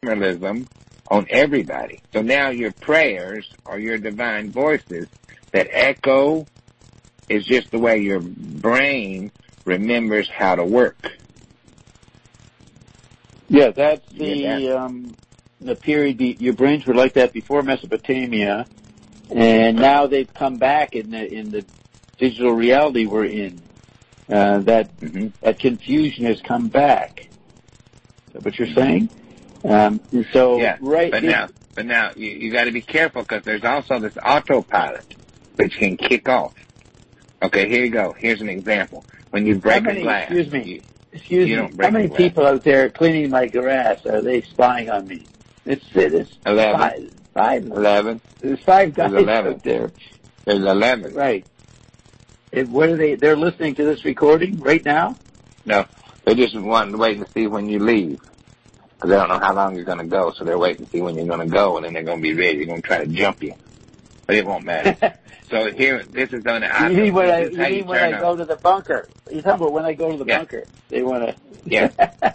bicameralism on everybody. So now your prayers or your divine voices that echo is just the way your brain remembers how to work. Yeah, that's the period. Your brains were like that before Mesopotamia, and now they've come back in the digital reality we're in. That confusion has come back. Is that what you're saying? Yeah, right. But now you got to be careful because there's also this autopilot which can kick off. Okay, here you go. Here's an example. When you break a glass, excuse me. How many people out there cleaning my grass are they spying on me? It's 11. 11. There's 5 guys 11. out there. There's 11. Right. What are they? They're listening to this recording right now? No, they're just waiting to see when you leave. Because they don't know how long you're going to go, so they're waiting to see when you're going to go, and then they're going to be ready. They're going to try to jump you. But it won't matter. So here, this is on the... You mean when I go to the bunker? You're talking about when I go to the bunker. They want to... Yeah.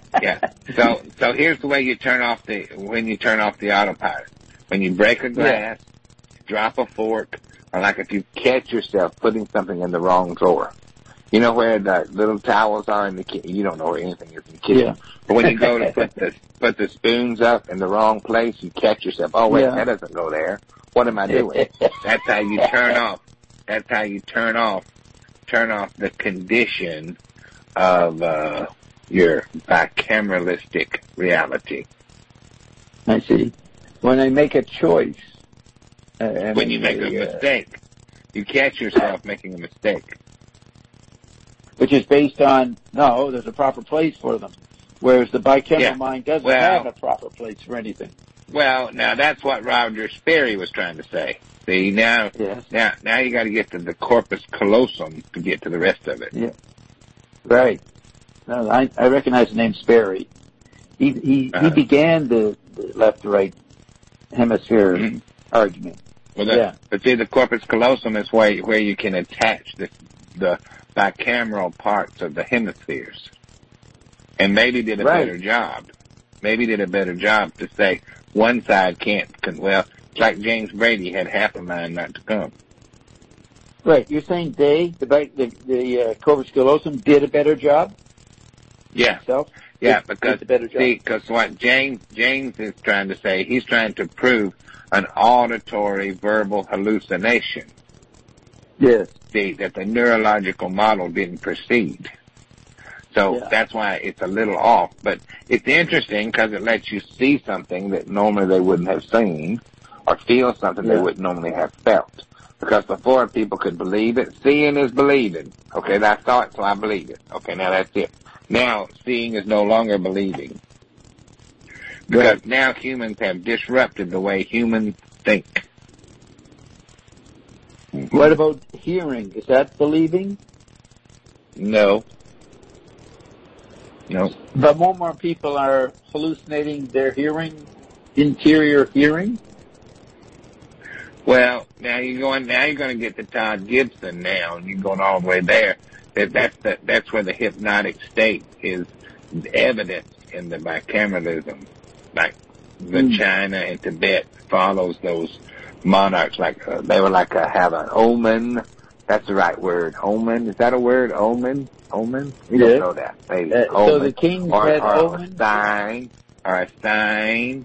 So here's the way you turn off when you turn off the autopilot. When you break a glass, drop a fork, or like if you catch yourself putting something in the wrong drawer. You know where the little towels are in the kitchen? You don't know where anything is in the kitchen. Yeah. But when you go to put the spoons up in the wrong place, you catch yourself. Oh, wait, that doesn't go there. What am I doing? That's how you turn off. That's how you turn off the condition of your bicameralistic reality. I see. When I make a choice. When you make a mistake. You catch yourself making a mistake. Which is based on, no, there's a proper place for them. Whereas the bicameral mind doesn't have a proper place for anything. Well, now that's what Roger Sperry was trying to say. See, now you got to get to the corpus callosum to get to the rest of it. Yeah. Right. No, I recognize the name Sperry. He began the left-to-right hemisphere argument. Well, but see, the corpus callosum is where you can attach the bicameral parts of the hemispheres. And maybe did a better job. Maybe did a better job to say one side can't, well, it's like James Brady had half a mind not to come. Right. You're saying the corpus callosum did a better job? Yeah. Itself? Yeah, because what James is trying to say, he's trying to prove an auditory verbal hallucination. Yes. See, that the neurological model didn't proceed. So that's why it's a little off. But it's interesting because it lets you see something that normally they wouldn't have seen or feel something they wouldn't normally have felt. Because before people could believe it, seeing is believing. Okay, I saw it, so I believe it. Okay, now that's it. Now, seeing is no longer believing. Because now humans have disrupted the way humans think. What about hearing? Is that believing? No. But more people are hallucinating their hearing, interior hearing? Well, now you're going to get to Todd Gibson now, and you're going all the way there. That's where the hypnotic state is evident in the bicameralism. Like the China and Tibet follows those monarchs like they were like have an omen. That's the right word. Omen. Is that a word? Omen? Omen? We don't know that. Maybe. Omen. So the king had omen? A sign.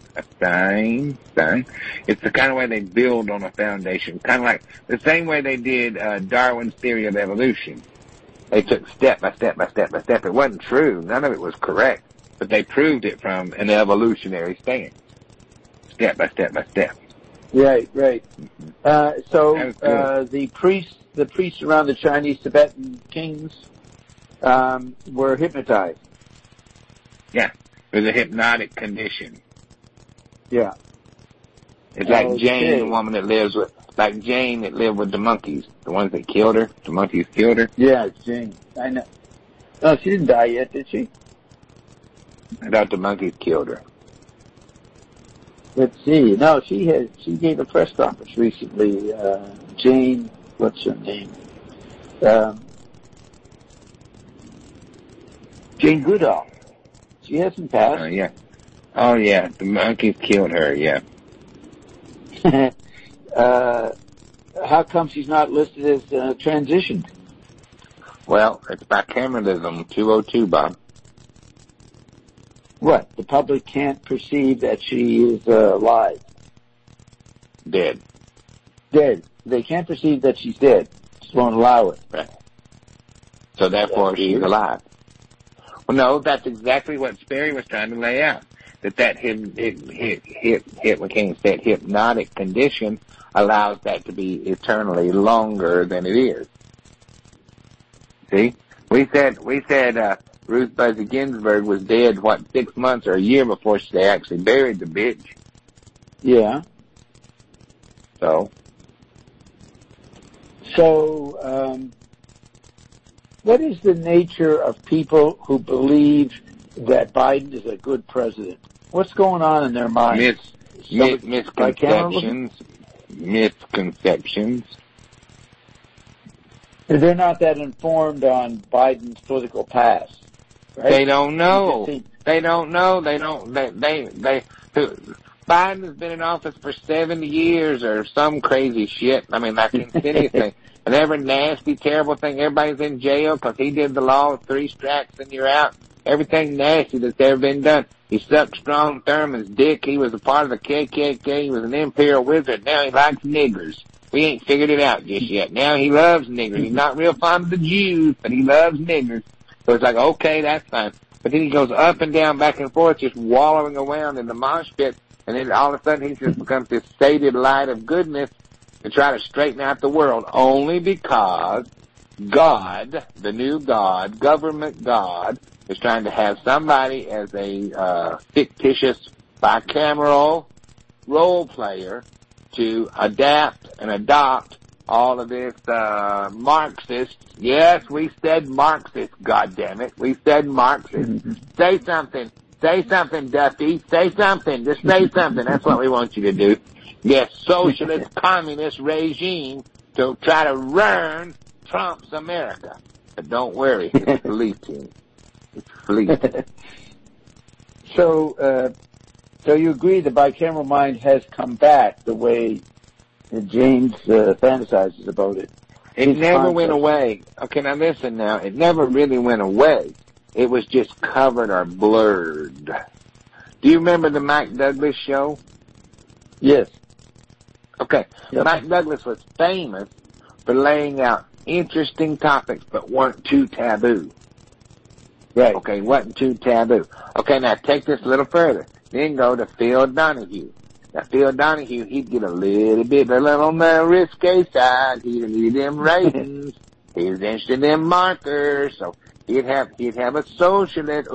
It's the kind of way they build on a foundation. Kind of like the same way they did Darwin's theory of evolution. They took step by step by step by step. It wasn't true. None of it was correct. But they proved it from an evolutionary stance. Step by step by step. Right. The priests around the Chinese Tibetan kings were hypnotized. Yeah, there's a hypnotic condition. Yeah. It's like Jane, the woman that lived with the monkeys, the ones that killed her. The monkeys killed her. Yeah, it's Jane. I know. No, she didn't die yet, did she? I thought the monkeys killed her. Let's see. No, she gave a press conference recently. Jane, what's her name? Jane Goodall. She hasn't passed. Yeah. Oh yeah, the monkeys killed her. Yeah. How come she's not listed as transitioned? Well, it's bicameralism 202, Bob. What? The public can't perceive that she is alive. Dead. Dead. They can't perceive that she's dead. Just won't allow it. Right. So therefore she's alive. Well, no, that's exactly what Sperry was trying to lay out. That hypnotic condition allows that to be eternally longer than it is. See? We said Ruth Buzzy Ginsburg was dead, 6 months or a year before they actually buried the bitch. Yeah. So, what is the nature of people who believe that Biden is a good president? What's going on in their minds? Misconceptions. They're not that informed on Biden's political past, right? They don't know. Biden has been in office for 70 years or some crazy shit. I mean, like anything. And every nasty, terrible thing, everybody's in jail because he did the law of 3 strikes and you're out. Everything nasty that's ever been done. He sucked Strom Thurmond's dick. He was a part of the KKK. He was an imperial wizard. Now he likes niggers. We ain't figured it out just yet. Now he loves niggers. He's not real fond of the Jews, but he loves niggers. So it's like, okay, that's fine. But then he goes up and down, back and forth, just wallowing around in the mosh pit. And then all of a sudden he just becomes this sated light of goodness to try to straighten out the world, only because God, the new God, government God, is trying to have somebody as a fictitious bicameral role player to adapt and adopt all of this Marxist. Yes, we said Marxist, goddammit. We said Marxist. Say something. Say something, Duffy. Say something. Just say something. That's what we want you to do. Yes, socialist, communist regime to try to ruin Trump's America. But don't worry, it's fleeting. It's fleeting. So you agree the bicameral mind has come back the way James fantasizes about it? It never went away. Okay, now listen now. It never really went away. It was just covered or blurred. Do you remember the Mike Douglas show? Yes. Okay. Yep. Mike Douglas was famous for laying out interesting topics but weren't too taboo. Right. Okay, wasn't too taboo. Okay, now take this a little further. Then go to Phil Donahue. Now, Phil Donahue, he'd get a little on the risque side. He'd need them ratings. He was interested in them markers. So he'd have a socialist.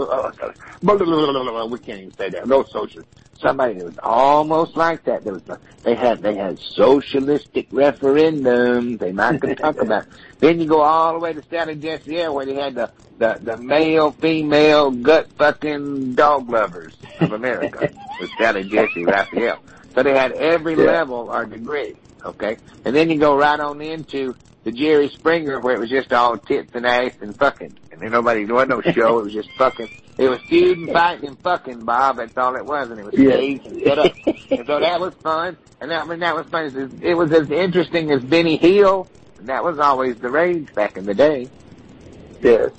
We can't even say that. No socialist. Somebody that was almost like that. They had socialistic referendums. They might could talk about. Then you go all the way to Sally Jessiel, where they had the male, female, gut-fucking dog lovers of America with Sally Jesse Raphael. So they had every level or degree, okay? And then you go right on into the Jerry Springer, where it was just all tits and ass and fucking. And then there wasn't no show, it was just fucking. It was feuding, fighting, and fucking, Bob. That's all it was, and it was staged and set up. And so that was fun, and that was fun. It was as interesting as Benny Hill, and that was always the rage back in the day. Yes.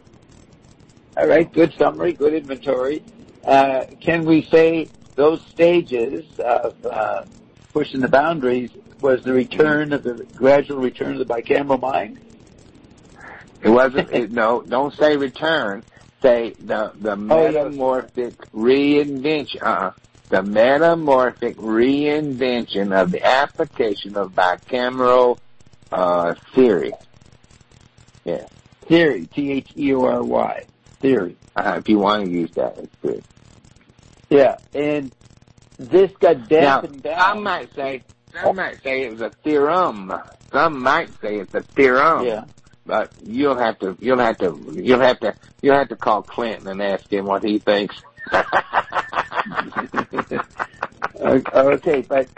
All right, good summary, good inventory. Can we say those stages of pushing the boundaries was the gradual return of the bicameral mind? It wasn't. No, don't say return. Say the metamorphic reinvention. The metamorphic reinvention of the application of bicameral theory. Yeah. Theory. Theory. Theory. If you want to use that, it's good. Yeah, and this got dampened down. Some might say it was a theorem. Some might say it's a theorem. Yeah. But you'll have to call Clinton and ask him what he thinks. Okay, but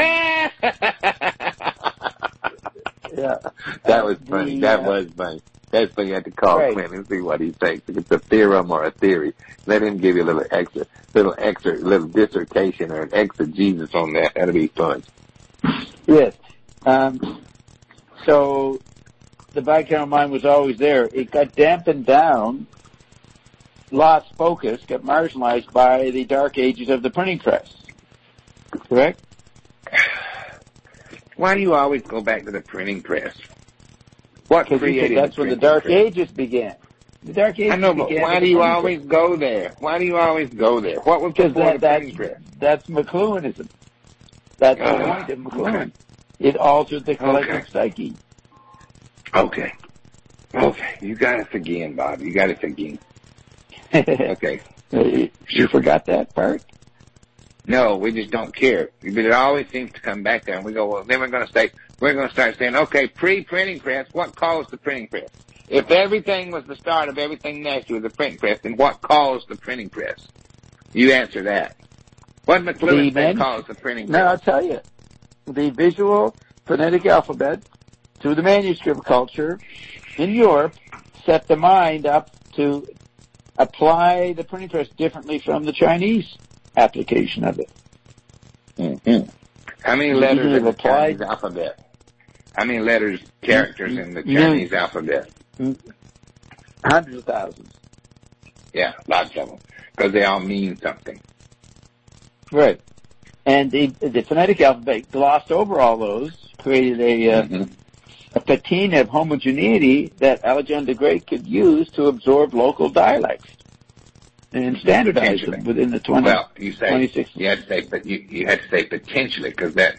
yeah, that was funny. That was funny. That's what you have to call Clint and see what he thinks. If it's a theorem or a theory, let him give you a little dissertation or an exegesis on that. That'll be fun. Yes. So the bicameral mind was always there. It got dampened down, lost focus, got marginalized by the dark ages of the printing press. Correct? Why do you always go back to the printing press? What created that's when the dark ages began. The dark ages. I know, but why do you always go there? Why do you always go there? What was before the printing press? That's McLuhanism. That's the point of McLuhan. Okay. It altered the collective psyche. Okay. You got us again, Bob. You got us again. Okay. You forgot that part? No, we just don't care. But it always seems to come back there, and we go, well, then we're going to start saying, okay, pre-printing press, what caused the printing press? If everything was the start of everything next to the printing press, then what caused the printing press? You answer that. What McLuhan said caused the printing press? No, I'll tell you. The visual phonetic alphabet through the manuscript culture in Europe set the mind up to apply the printing press differently from the Chinese application of it. Mm-hmm. How many letters in the Chinese alphabet? How many characters in the Chinese alphabet? Hundreds of thousands. Yeah, lots of them. Because they all mean something. Right. And the phonetic alphabet glossed over all those, created a patina of homogeneity that Alexander the Great could use to absorb local dialects and standardize them within the 26. You had to say, but you had to say potentially, because that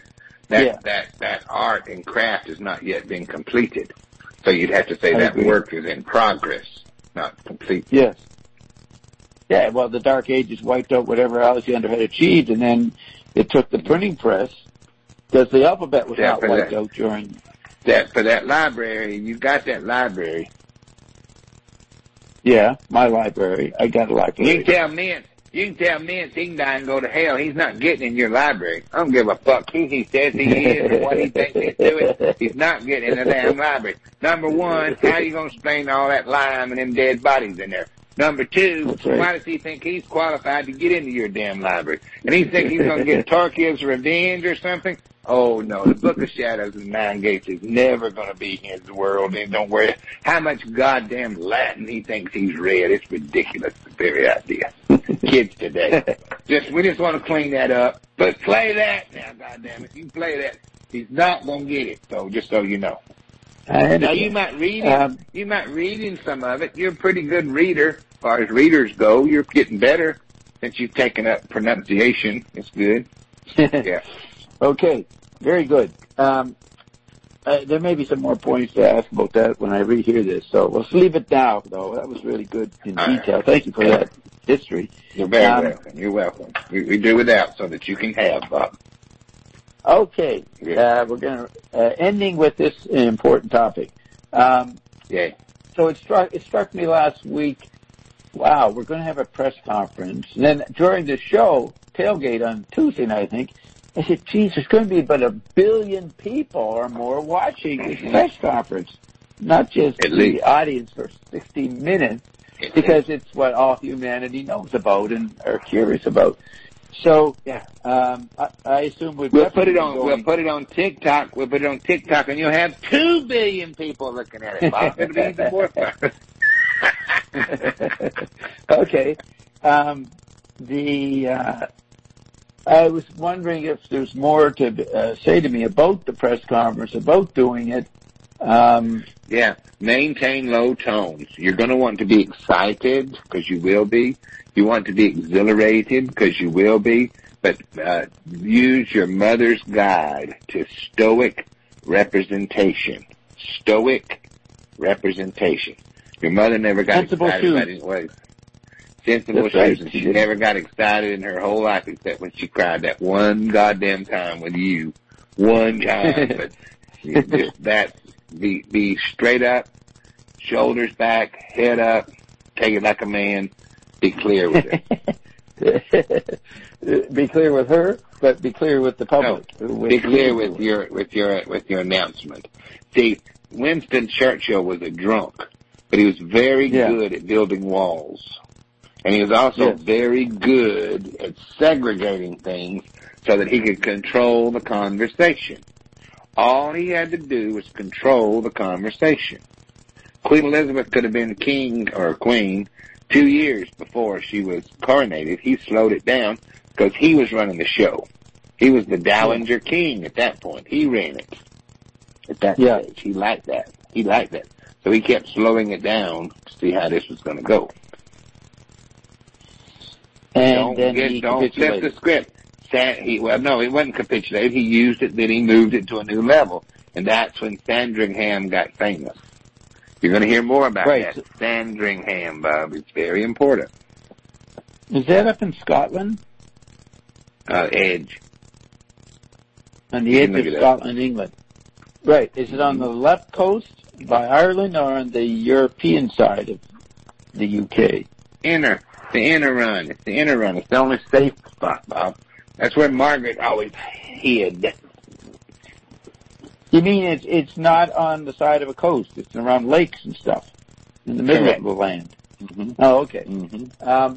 art and craft has not yet been completed. So you'd have to say that work is in progress, not complete. Yes. Yeah, well, the Dark Ages wiped out whatever Alexander had achieved, and then it took the printing press, because the alphabet was not wiped out during... For that library, you got that library. Yeah, my library. I got a library. You can tell Mintz he can die and go to hell. He's not getting in your library. I don't give a fuck who he says he is or what he thinks he's doing. He's not getting in the damn library. Number one, how you going to explain all that lime and them dead bodies in there? Number two, why does he think he's qualified to get into your damn library? And he thinks he's going to get Tarkiv's revenge or something? Oh, no, the Book of Shadows and Nine Gates is never going to be in his world, and don't worry how much goddamn Latin he thinks he's read. It's ridiculous, the very idea. Kids today. We just want to clean that up. But play that now, goddamn it. You play that. He's not going to get it, though, just so you know. Now, you might read in some of it. You're a pretty good reader as far as readers go. You're getting better since you've taken up pronunciation. It's good. Yeah. Okay, very good. There may be some more points to ask about that when I rehear this, so let's leave it now, though. That was really good in detail. Thank you for that history. You're very welcome. You're welcome. We do without so that you can have, Bob. Okay, we're going to ending with this important topic. So it struck me last week. Wow, we're going to have a press conference. And then during the show, Tailgate on Tuesday night, I think, I said, geez, there's going to be about 1 billion people or more watching this press conference, not just the audience for 60 minutes, because it's what all humanity knows about and are curious about. So, I assume we'll put it on TikTok. We'll put it on TikTok, and you'll have 2 billion people looking at it, Bob. It'll be even more fun. Okay. I was wondering if there's more to say to me about the press conference, about doing it. Maintain low tones. You're going to want to be excited, because you will be. You want to be exhilarated, because you will be. But use your mother's guide to stoic representation. Stoic representation. Your mother never got excited about his ways. Sensible shoes, and she never got excited in her whole life except when she cried that one goddamn time with you. One time. But just that, be straight up, shoulders back, head up, take it like a man, be clear with it. Be clear with her, but be clear with the public. No, be clear with your announcement. See, Winston Churchill was a drunk. but he was very good at building walls. And he was also very good at segregating things so that he could control the conversation. All he had to do was control the conversation. Queen Elizabeth could have been king or queen 2 years before she was coronated. He slowed it down because he was running the show. He was the Dowager King at that point. He ran it at that stage. He liked that. So he kept slowing it down to see how this was going to go. And don't flip the script. He wasn't capitulated. He used it, then he moved it to a new level. And that's when Sandringham got famous. You're going to hear more about that. Sandringham, Bob. It's very important. Is that up in Scotland? Edge. On the edge of Scotland, England. Right. Is it on the left coast by Ireland or on the European side of the UK? The inner run. It's the inner run. It's the only safe spot, Bob. That's where Margaret always hid. You mean it's not on the side of a coast? It's around lakes and stuff in the middle of the land. Mm-hmm. Oh, okay. Mm-hmm.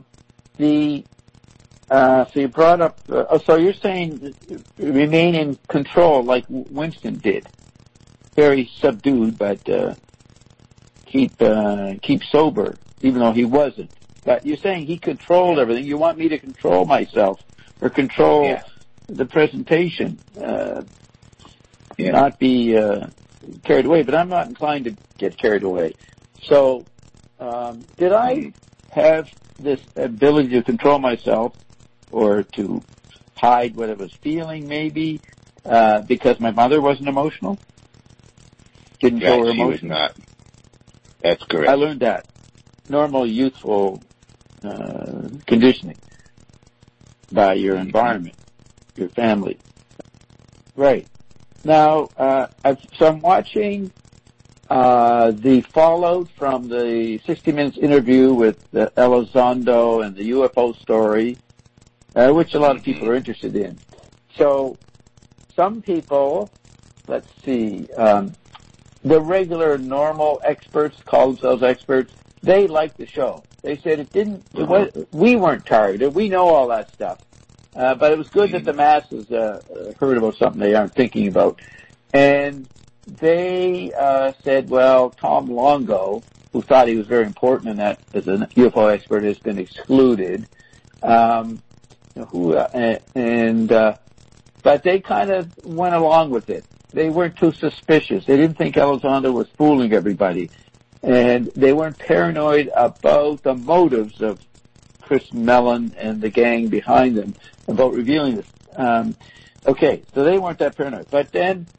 So you brought up. So you're saying remain in control like Winston did, very subdued, but keep sober, even though he wasn't. But you're saying he controlled everything. You want me to control myself or control the presentation, not be carried away. But I'm not inclined to get carried away. So did I have this ability to control myself or to hide what I was feeling maybe because my mother wasn't emotional? Didn't show her emotion? She was not. That's correct. I learned that. Normal youthful conditioning by your environment, your family. Right. Now, so I'm watching the fallout from the 60 Minutes interview with Elizondo and the UFO story, which a lot of people are interested in. So some people, let's see, the regular normal experts, call themselves experts, they liked the show. They said we weren't targeted. We know all that stuff. But it was good that the masses heard about something they aren't thinking about. And they said, well, Tom Longo, who thought he was very important in that as a UFO expert, has been excluded. But they kind of went along with it. They weren't too suspicious. They didn't think Elizondo was fooling everybody. And they weren't paranoid about the motives of Chris Mellon and the gang behind them about revealing this. Okay, so they weren't that paranoid. But then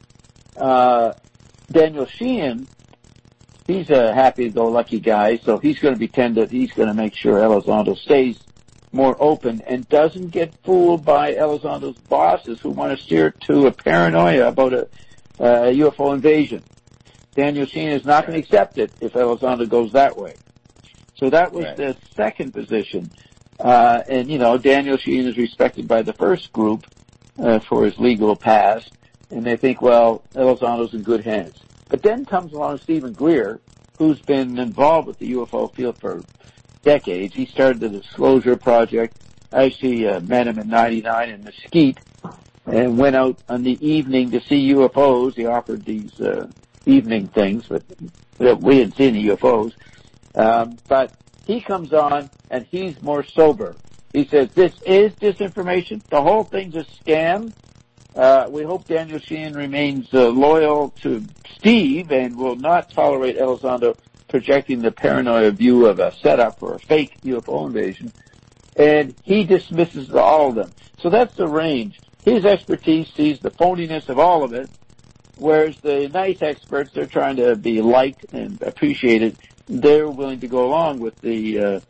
Daniel Sheehan, he's a happy-go-lucky guy, so he's going to pretend that he's going to make sure Elizondo stays more open and doesn't get fooled by Elizondo's bosses who want to steer it to a paranoia about a UFO invasion. Daniel Sheehan is not going to accept it if Elizondo goes that way. So that was the second position. And, Daniel Sheehan is respected by the first group for his legal past, and they think, well, Elizondo's in good hands. But then comes along Stephen Greer, who's been involved with the UFO field for decades. He started the Disclosure Project. I actually met him in '99 in Mesquite and went out on the evening to see UFOs. He offered these evening things, but we hadn't seen the UFOs. But he comes on, and he's more sober. He says, this is disinformation. The whole thing's a scam. We hope Daniel Sheehan remains loyal to Steve and will not tolerate Elizondo projecting the paranoia view of a setup or a fake UFO invasion. And he dismisses all of them. So that's the range. His expertise sees the phoniness of all of it, whereas the nice experts, they're trying to be liked and appreciated. They're willing to go along with the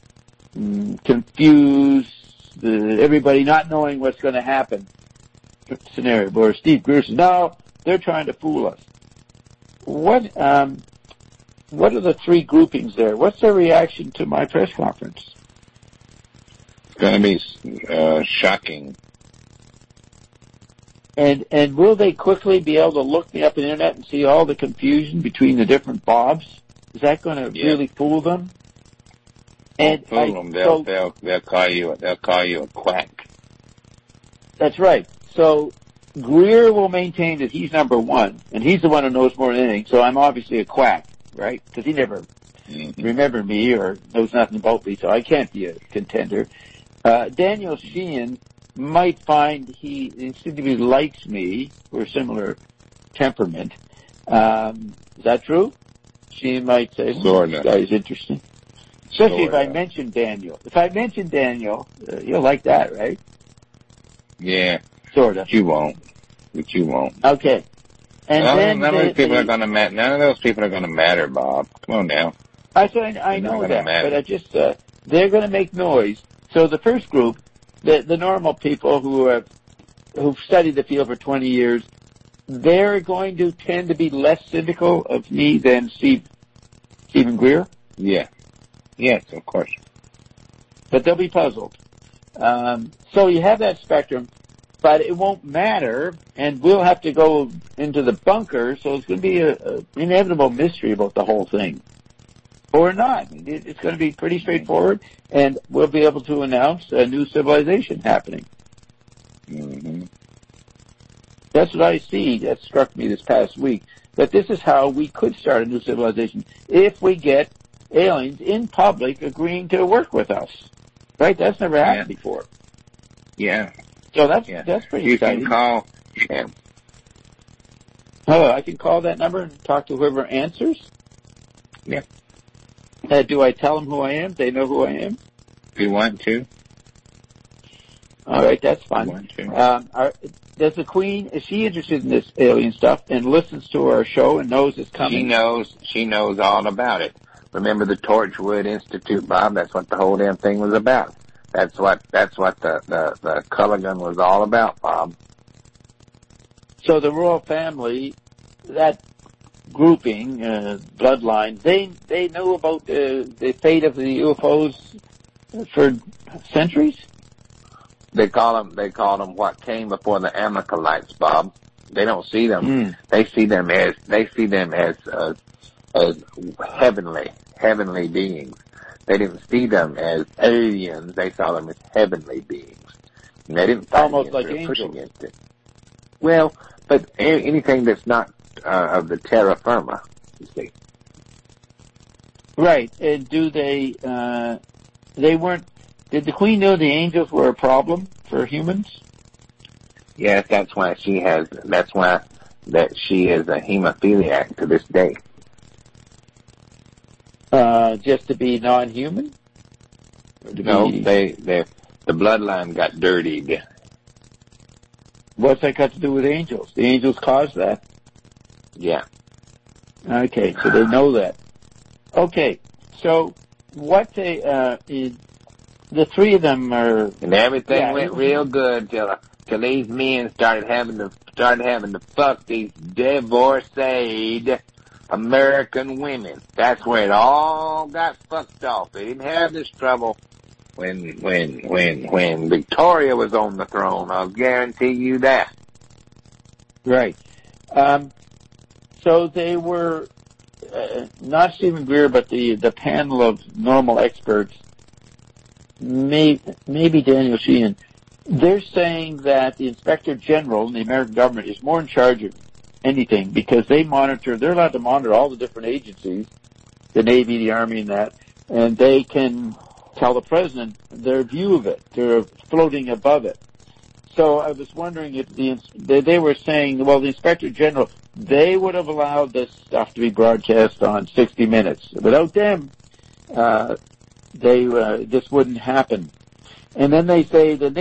confused, everybody not knowing what's going to happen scenario. Where Steve Greer says, no, they're trying to fool us. What are the three groupings there? What's their reaction to my press conference? It's going to be shocking. And will they quickly be able to look me up on the internet and see all the confusion between the different Bobs Is that going to really fool them? And fool them. They'll call you a quack. That's right. So Greer will maintain that he's number one, and he's the one who knows more than anything. So I'm obviously a quack, right? Because he never remembered me or knows nothing about me, so I can't be a contender. Daniel Sheehan might find he instinctively likes me. We're similar temperament. Is that true? Sheehan might say, this guy's interesting. Especially if I mention Daniel. If I mention Daniel, you'll like that, right? Yeah. Sort of. But you won't. Okay. And then none of those people are going to matter. None of those people are going to matter, Bob. Come on now. I know that, but I just they're going to make noise. So the first group, the normal people who've studied the field for 20 years, they're going to tend to be less cynical of me than Stephen Greer. Yeah. Yes, of course. But they'll be puzzled. So you have that spectrum, but it won't matter, and we'll have to go into the bunker, so it's going to be an inevitable mystery about the whole thing. Or not. It's going to be pretty straightforward, and we'll be able to announce a new civilization happening. Mm-hmm. That's what I see. That struck me this past week, that this is how we could start a new civilization if we get aliens in public agreeing to work with us. Right? That's never happened before. Yeah. So that's pretty exciting. You can call. Yeah. Oh, I can call that number and talk to whoever answers? Yeah. Do I tell them who I am? They know who I am? If you want to. All right, that's fine. Does the Queen, is she interested in this alien stuff and listens to our show and knows it's coming? She knows all about it. Remember the Torchwood Institute, Bob? That's what the whole damn thing was about. That's what the Culligan was all about, Bob. So the royal family, that grouping, bloodline, they know about the fate of the UFOs for centuries? They call them what came before the Amalekites, Bob. They don't see them. They see them as heavenly beings. They didn't see them as aliens. They saw them as heavenly beings. And they didn't almost like angels. Against it. Well, but anything that's not of the terra firma, you see. Right. And do they weren't, did the Queen know the angels were a problem for humans? Yes, that's why she is a hemophiliac to this day. Just to be non-human? No, the bloodline got dirtied. What's that got to do with angels? The angels caused that? Yeah. Okay, so they know that. Okay, so what the three of them are... And everything went real good till these men started having to fuck these divorced American women. That's where it all got fucked off. They didn't have this trouble when Victoria was on the throne. I'll guarantee you that. Right. So they were not Stephen Greer, but the panel of normal experts. Maybe Daniel Sheehan. They're saying that the Inspector General in the American government is more in charge of anything because they're allowed to monitor all the different agencies, the Navy, the Army, and that, and they can tell the President their view of it. They're floating above it. So I was wondering if they were saying, well, the Inspector General, they would have allowed this stuff to be broadcast on 60 Minutes. Without them, this wouldn't happen. And then they say the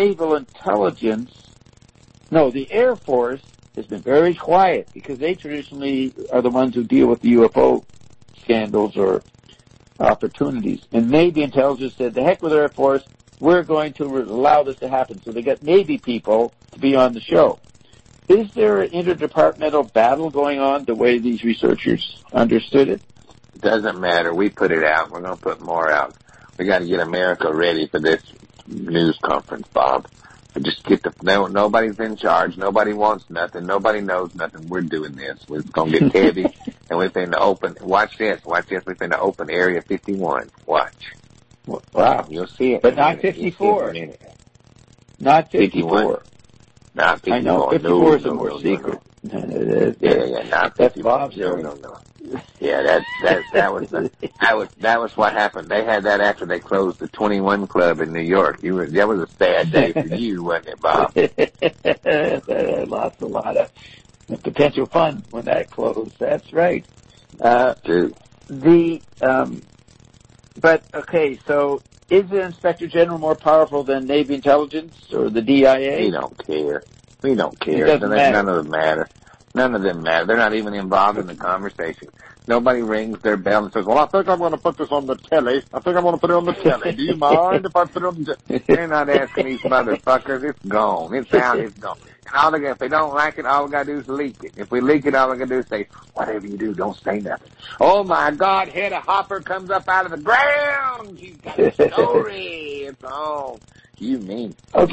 Air Force has been very quiet because they traditionally are the ones who deal with the UFO scandals or opportunities. And Navy intelligence said, the heck with the Air Force, we're going to allow this to happen. So they got Navy people to be on the show. Is there an interdepartmental battle going on the way these researchers understood it? It doesn't matter. We put it out. We're going to put more out. We got to get America ready for this news conference, Bob. Just nobody's in charge. Nobody wants nothing. Nobody knows nothing. We're doing this. It's going to get heavy. And we've been to open, watch this, we've been to open Area 51. Watch. Wow. You'll see it. But not 54. Not 54. Not 54. I know, 54 is a more secret. Yeah, not 54. That's Bob's No. Yeah, that was what happened. They had that after they closed the 21 Club in New York. That was a sad day for you, wasn't it, Bob? Lost a lot of potential fun when that closed. That's right. Dude. But okay, so is the Inspector General more powerful than Navy Intelligence or the DIA? We don't care. It doesn't matter. None of them matter. None of them matter. They're not even involved in the conversation. Nobody rings their bell and says, well, I think I'm going to put this on the telly. I think I'm going to put it on the telly. Do you mind if I put it on the telly? They're not asking these motherfuckers. It's gone. It's out. It's gone. And if they don't like it, all we got to do is leak it. If we leak it, all we got to do is say, whatever you do, don't say nothing. Oh, my God, Hedda Hopper comes up out of the ground. She's got a story. It's on. You mean the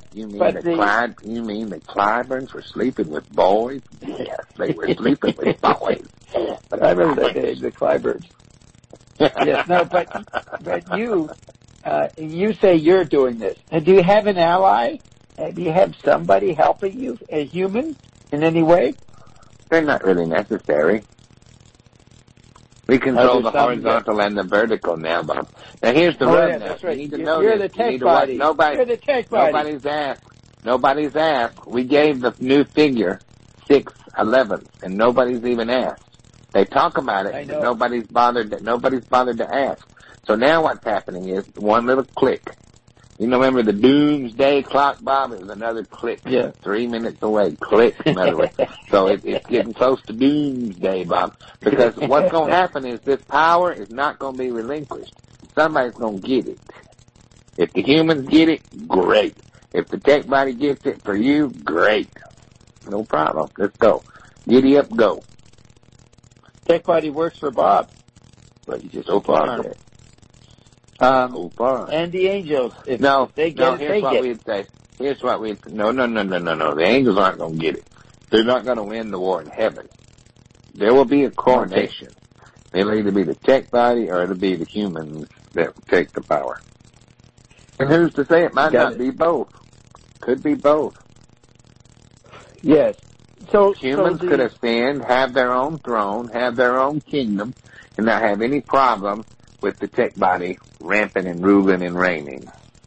Clyburns were sleeping with boys? Yes, they were sleeping with boys. But I remember that day, the Clyburns. Yes, no, but you say you're doing this. Do you have an ally? Do you have somebody helping you, a human, in any way? They're not really necessary. We control the horizontal and the vertical now, Bob. Now here's the rub. That's right. You need to know You're this. The tech body. You're the tech body. Nobody's asked. We gave the new figure 6/11, and nobody's even asked. They talk about it, but nobody's bothered to ask. So now what's happening is one little click. You know, remember the doomsday clock, Bob? It was another click. Yeah. 3 minutes away. Click, in other words. So it's getting close to doomsday, Bob. Because what's going to happen is this power is not going to be relinquished. Somebody's going to get it. If the humans get it, great. If the tech body gets it for you, great. No problem. Let's go. Giddy up, go. Tech body works for Bob. But you just so far. And the angels. Here's what we'd say. No. The angels aren't going to get it. They're not going to win the war in heaven. There will be a coronation. It'll either be the tech body or it'll be the humans that take the power. And who's to say it might not be both? Could be both. Yes. So humans could ascend, have their own throne, have their own kingdom, and not have any problem with the tech body rampant and ruling and reigning.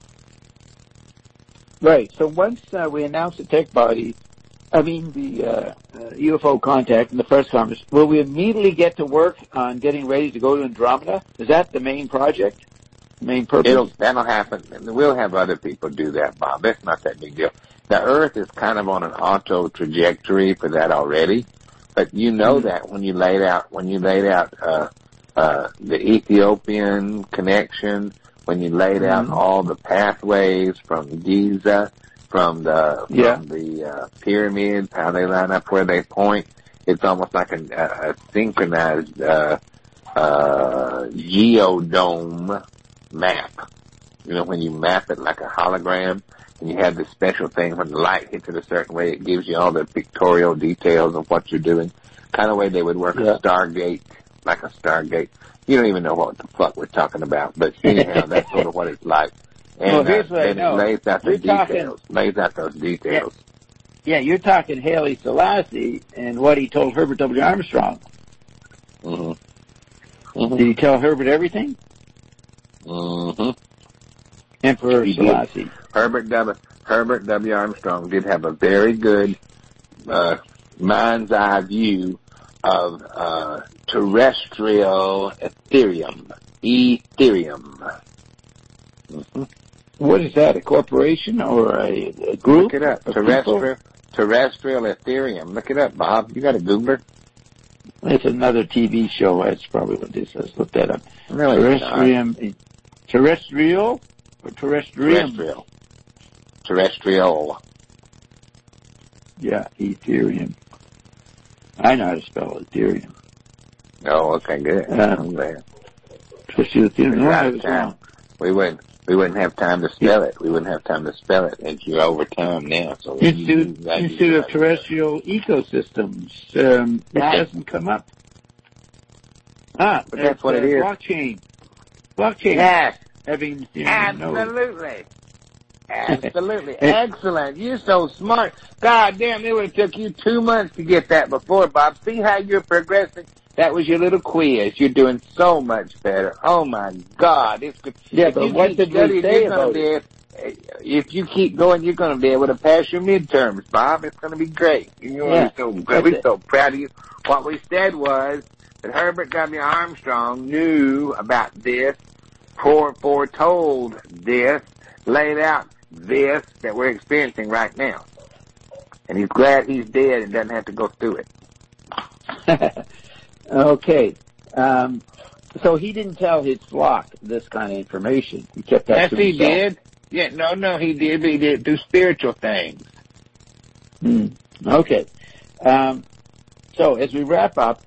Right. So once we announce the tech body, the UFO contact in the press conference, will we immediately get to work on getting ready to go to Andromeda? Is that the main project? Main purpose? That'll happen. We'll have other people do that, Bob. That's not that big deal. The Earth is kind of on an auto trajectory for that already, but you know that when you laid out the Ethiopian connection, when you laid out all the pathways from Giza, from the pyramids, how they line up where they point, it's almost like a synchronized geodome map. You know, when you map it like a hologram, and you have this special thing when the light hits it a certain way, it gives you all the pictorial details of what you're doing. Kind of way they would work a Stargate, like a Stargate. You don't even know what the fuck we're talking about, but anyhow, that's sort of what it's like. And here's what I know. It lays out the details. Lays out those details. Yeah, you're talking Haile Selassie and what he told Herbert W. Armstrong. Mm-hmm. Mm-hmm. Did he tell Herbert everything? Mm-hmm. Emperor Selassie. Herbert W. Armstrong did have a very good mind's eye view of terrestrial Ethereum. Mm-hmm. What is that? A corporation or a group? Look it up. Terrestrial Ethereum. Look it up, Bob. You got a Googler? It's another TV show. That's probably what this is. Look that up. Really? Terrestrial or terrestrium? Terrestrial. Yeah, Ethereum. I know how to spell Ethereum. Oh, okay, good. I'm glad. We wouldn't have time to spell it. We wouldn't have time to spell it. And you're over time now. So Institute of Terrestrial Ecosystems. It doesn't come up. But that's what it is. Blockchain. Yes. Having, Absolutely. Absolutely. Excellent. You're so smart. God damn, it would have took you 2 months to get that before, Bob. See how you're progressing? That was your little quiz. You're doing so much better. Oh my God. It's good. Yeah, but what did we say about it? If you keep going, you're going to be able to pass your midterms, Bob. It's going to be great. We're so proud of you. What we said was that Herbert W. Armstrong knew about this, foretold this, laid out this that we're experiencing right now. And he's glad he's dead and doesn't have to go through it. Okay. So he didn't tell his flock this kind of information. He kept that to himself. Yes, he did. Yeah, no, he did, but he did do spiritual things. Okay. So as we wrap up,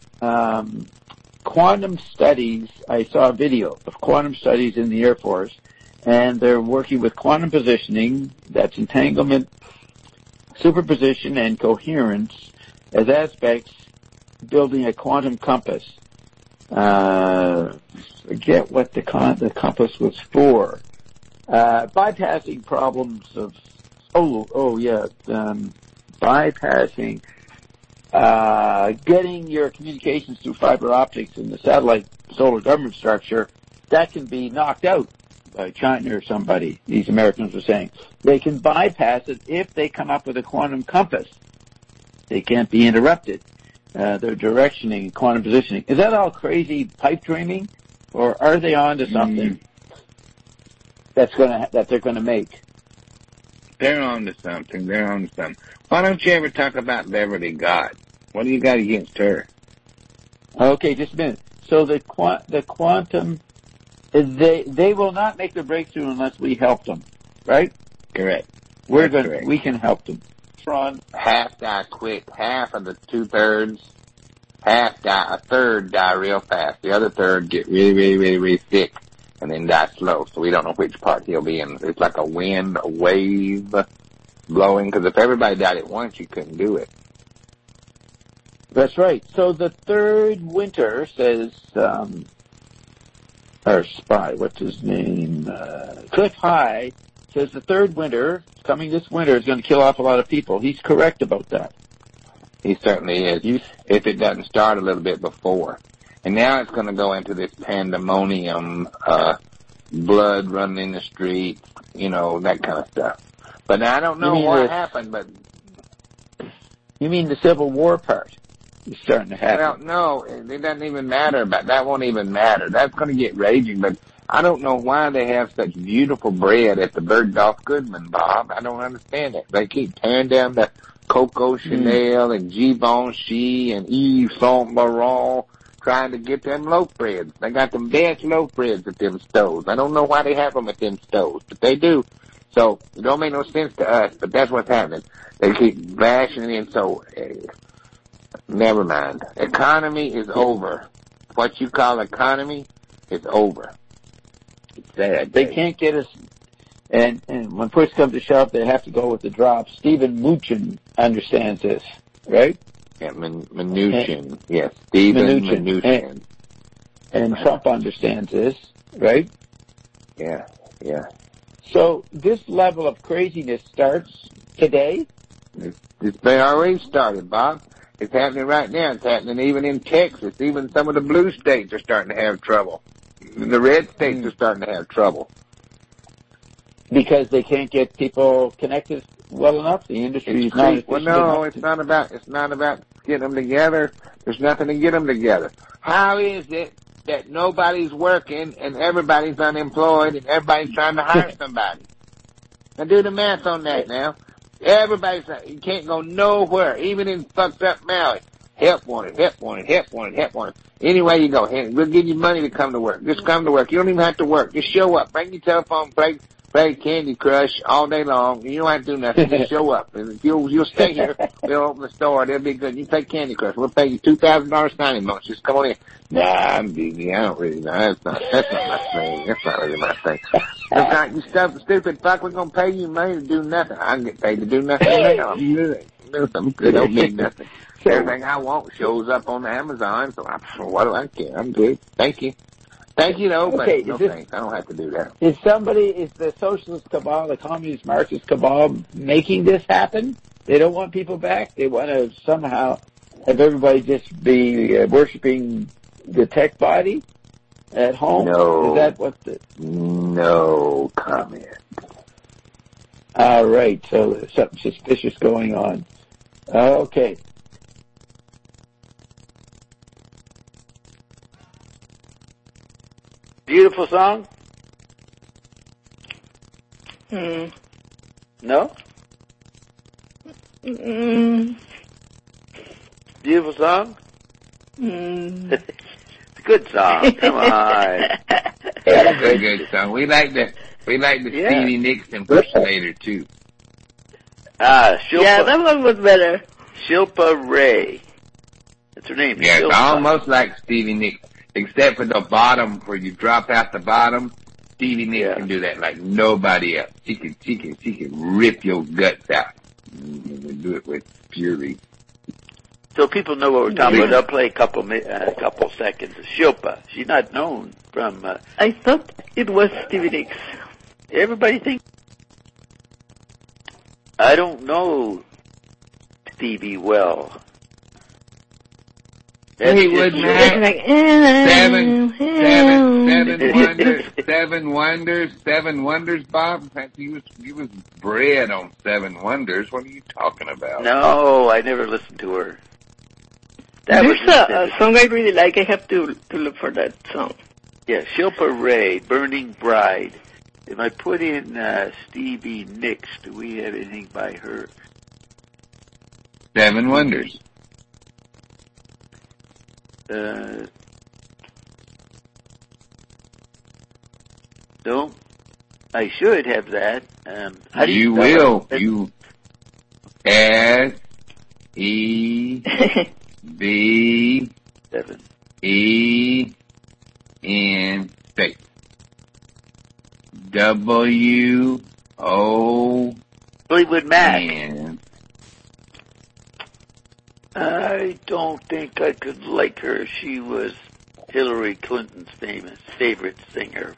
quantum studies, I saw a video of quantum studies in the Air Force, and they're working with quantum positioning, that's entanglement, superposition, and coherence as aspects, building a quantum compass. Forget what the compass was for. Bypassing problems of, bypassing, getting your communications through fiber optics in the satellite solar government structure, that can be knocked out by China or somebody, these Americans were saying. They can bypass it if they come up with a quantum compass. They can't be interrupted. Their directioning, quantum positioning. Is that all crazy pipe dreaming, or are they on to something that they're gonna make? They're on to something. Why don't you ever talk about Beverly God? What do you got against her? Okay, just a minute. So the quantum, they will not make the breakthrough unless we help them, right? Correct. We can help them. Ron. Half die quick, half of the 2/3, a third die real fast. The other third get really, really, really, really sick and then die slow. So we don't know which part he'll be in. It's like a wind, a wave blowing, because if everybody died at once, you couldn't do it. That's right. So the third winter, says, our spy, what's his name? Cliff High says the third winter, coming this winter, is going to kill off a lot of people. He's correct about that. He certainly is, if it doesn't start a little bit before. And now it's going to go into this pandemonium, blood running in the streets, that kind of stuff. But now I don't know what happened, but... You mean the Civil War part is starting to happen? Well, no, it doesn't even matter. That won't even matter. That's going to get raging, but I don't know why they have such beautiful bread at the Bergdorf Goodman, Bob. I don't understand it. They keep tearing down the Coco Chanel and Givenchy and Yves Saint Laurent, trying to get them loaf breads. They got them best loaf breads at them stores. I don't know why they have them at them stores, but they do. So it don't make no sense to us, but that's what's happening. They keep bashing it in, so never mind. Economy is over. What you call economy is over. It's sad. They can't get us, and when push comes to shove, they have to go with the drop. Stephen Mnuchin understands this, right? Yeah, Mnuchin. Yes, Stephen Mnuchin. And Trump understands this, right? Yeah. So this level of craziness starts today? It's been already started, Bob. It's happening right now. It's happening even in Texas. Even some of the blue states are starting to have trouble. The red states are starting to have trouble. Because they can't get people connected well enough? The industry is not... Well, no, it's not about getting them together. There's nothing to get them together. How is it that nobody's working and everybody's unemployed and everybody's trying to hire somebody? Now do the math on that now. You can't go nowhere, even in fucked up Maui. Help wanted. Anyway you go, we'll give you money to come to work. Just come to work. You don't even have to work. Just show up. Bring your telephone, play Candy Crush all day long. You don't have to do nothing. Just show up. And if you'll stay here, we'll open the store. It'll be good. You play Candy Crush. We'll pay you $2,000 signing bonus. Just come on in. Nah, I'm busy. I don't really know. That's not my thing. That's not really my thing. You stupid fuck. We're gonna pay you money to do nothing. I can get paid to do nothing now. I'm good. do something good. I don't need nothing. Everything I want shows up on Amazon, so what do I care? I'm good. Thank you. Thank you, though, but no thanks. I don't have to do that. Is the socialist cabal, the communist Marxist cabal, making this happen? They don't want people back? They want to somehow have everybody just be worshiping the tech body at home? No. Is that what No comment. All right, so there's something suspicious going on. Okay. Beautiful song? No? Beautiful song? It's a good song. Come on. It's a good song. We like the Stevie Nicks impersonator too. Shilpa. Yeah, that one was better. Shilpa Ray. That's her name. Yeah, it's Shilpa. almost like Stevie Nicks, except for the bottom where you drop out the bottom. Stevie Nicks can do that like nobody else. She can rip your guts out and do it with fury. So people know what we're talking about. I'll play a couple seconds of Shilpa. She's not known from... I thought it was Stevie Nicks. Everybody thinks... I don't know Stevie well. Fleetwood Mac, seven wonders, Bob. In fact, he was bred on Seven Wonders. What are you talking about? No, I never listened to her. There's a song I really like. I have to look for that song. Yeah, Shilpa Ray, Burning Bride. If I put in Stevie Nicks, do we have anything by her? Seven Wonders. No, I should have that. How do you will. You S E B 7 E N space W O Fleetwood Mac. N. I don't think I could like her. She was Hillary Clinton's favorite singer.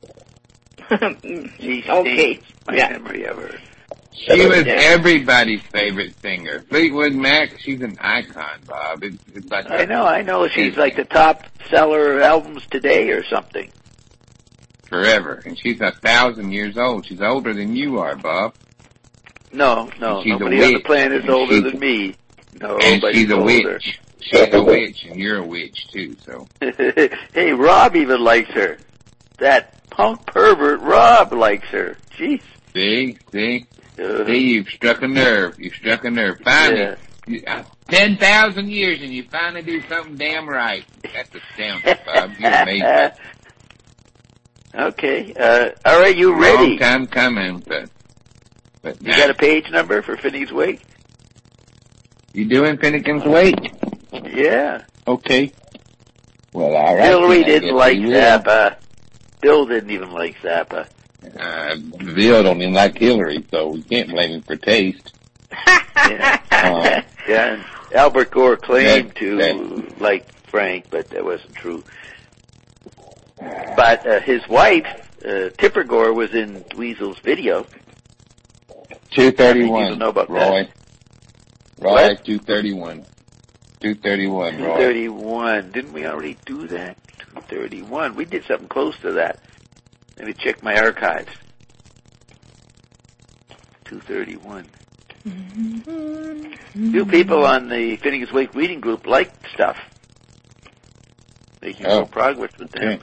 She stinks my memory of her. She was everybody's favorite singer. Fleetwood Mac, she's an icon, Bob. It's like I know. She's like the top seller albums today or something. Forever. And she's 1,000 years old. She's older than you are, Bob. No. Nobody on the planet is older than me. And she's a witch. She's a witch, and you're a witch, too, so. Hey, Rob even likes her. That punk pervert Rob likes her. Jeez. See, you've struck a nerve. Finally, 10,000 years, and you finally do something damn right. That's astounding, Bob. You're amazing. Okay. All right, you ready? Long time coming, but you got a page number for Finnegan's Wake? You doing Finnegan's Wake? Yeah. Okay. Well, all right. Hillary didn't like Zappa. Bill didn't even like Zappa. Bill don't even like Hillary, so we can't blame him for taste. Yeah, and Albert Gore claimed to like Frank, but that wasn't true. But his wife, Tipper Gore, was in Dweezil's video. 231. Know about Roy. That. Roy, 231. 231, Roy. 231. Didn't we already do that? 231. We did something close to that. Let me check my archives. 231. Two people on the Finnegan's Wake reading group liked stuff. Making no progress with them.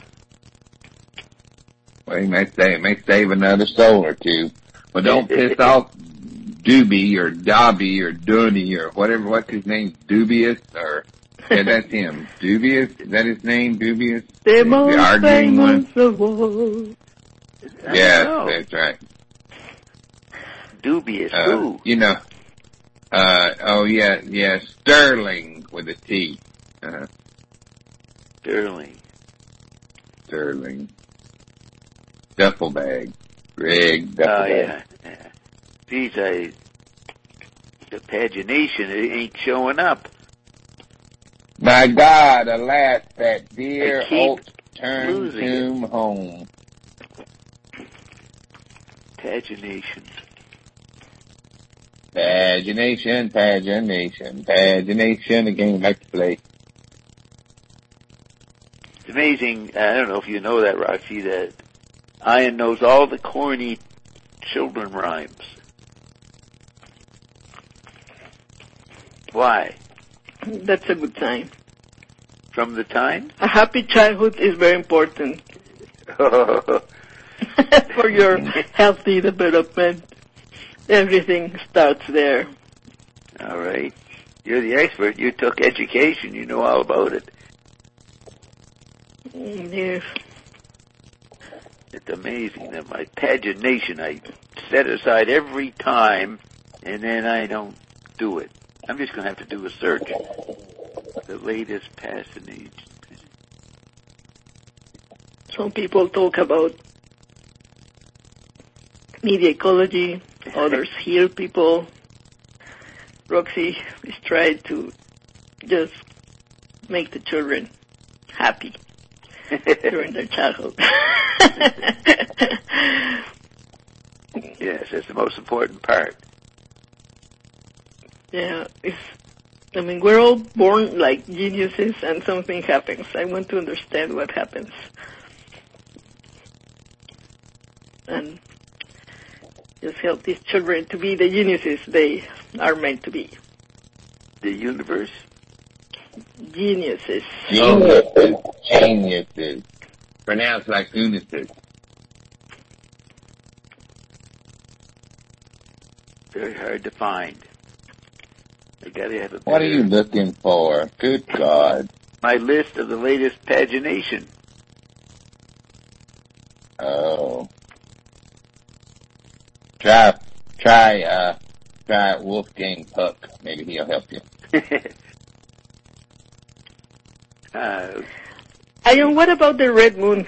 Well, it may save another soul or two. Well, don't piss off Doobie or Dobby or Dooney or whatever. What's his name? Dubious or that's him. Dubious? Is that his name? Dubious? The most arguing one. one. Yes, that's right. Dubious. Who? You know. Sterling with a T. Sterling. Duffel bag. Greg Duffel bag. Yeah. Geez, The pagination, it ain't showing up. My God, alas, that dear old turn losing tomb home. Pagination. Pagination, pagination, pagination, a game like to play. It's amazing, I don't know if you know that, Roxy, that Ian knows all the corny children rhymes. Why? That's a good sign. From the time? A happy childhood is very important for your healthy development. Everything starts there. All right. You're the expert. You took education. You know all about it. Yes. It's amazing that my pagination, I set aside every time, and then I don't do it. I'm just going to have to do a search. The latest pagination. Some people talk about media ecology, others heal people. Roxy is trying to just make the children happy during their childhood. Yes, that's the most important part. Yeah, we're all born like geniuses and something happens. I want to understand what happens. And just help these children to be the geniuses they are meant to be. The universe? Geniuses. Geniuses, geniuses. Pronounced like unises. Very hard to find. I gotta have a better... What are you looking for? Good God. My list of the latest pagination. Oh. Try Wolfgang Puck. Maybe he'll help you. Ian, what about the red moon?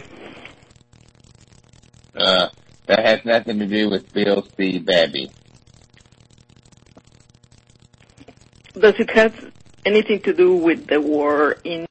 That has nothing to do with Bill C. Babby. Does it have anything to do with the war in